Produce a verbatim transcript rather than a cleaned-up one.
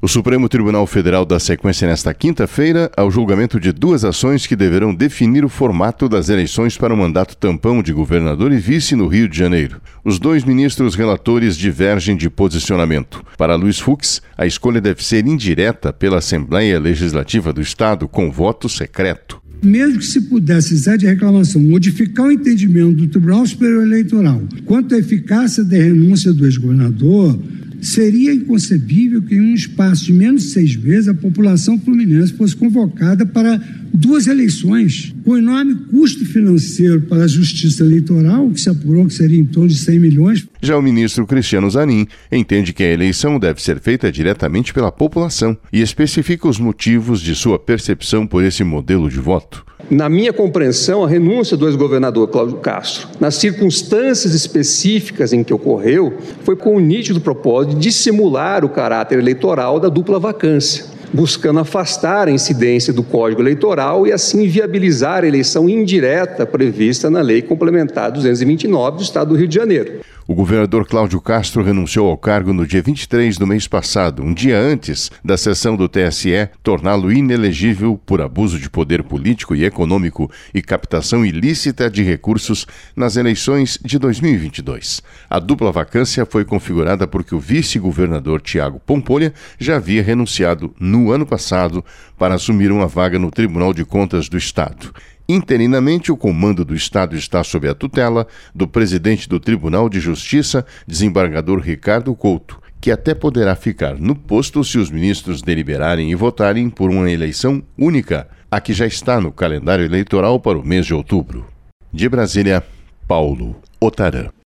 O Supremo Tribunal Federal dá sequência nesta quinta-feira ao julgamento de duas ações que deverão definir o formato das eleições para o mandato tampão de governador e vice no Rio de Janeiro. Os dois ministros relatores divergem de posicionamento. Para Luiz Fux, a escolha deve ser indireta pela Assembleia Legislativa do Estado com voto secreto. Mesmo que se pudesse, usar de reclamação, modificar o entendimento do Tribunal Superior Eleitoral quanto à eficácia da renúncia do ex-governador, seria inconcebível que em um espaço de menos de seis meses a população fluminense fosse convocada para duas eleições, com enorme custo financeiro para a Justiça Eleitoral, que se apurou que seria em torno de cem milhões. Já o ministro Cristiano Zanin entende que a eleição deve ser feita diretamente pela população e especifica os motivos de sua percepção por esse modelo de voto. Na minha compreensão, a renúncia do ex-governador Cláudio Castro, nas circunstâncias específicas em que ocorreu, foi com o nítido propósito de dissimular o caráter eleitoral da dupla vacância, buscando afastar a incidência do Código Eleitoral e assim viabilizar a eleição indireta prevista na Lei Complementar duzentos e vinte e nove do Estado do Rio de Janeiro. O governador Cláudio Castro renunciou ao cargo no dia vinte e três do mês passado, um dia antes da sessão do T S E torná-lo inelegível por abuso de poder político e econômico e captação ilícita de recursos nas eleições de dois mil e vinte e dois. A dupla vacância foi configurada porque o vice-governador Tiago Pampolha já havia renunciado no ano passado para assumir uma vaga no Tribunal de Contas do Estado. Interinamente, o comando do Estado está sob a tutela do presidente do Tribunal de Justiça, desembargador Ricardo Couto, que até poderá ficar no posto se os ministros deliberarem e votarem por uma eleição única, a que já está no calendário eleitoral para o mês de outubro. De Brasília, Paulo Otarã.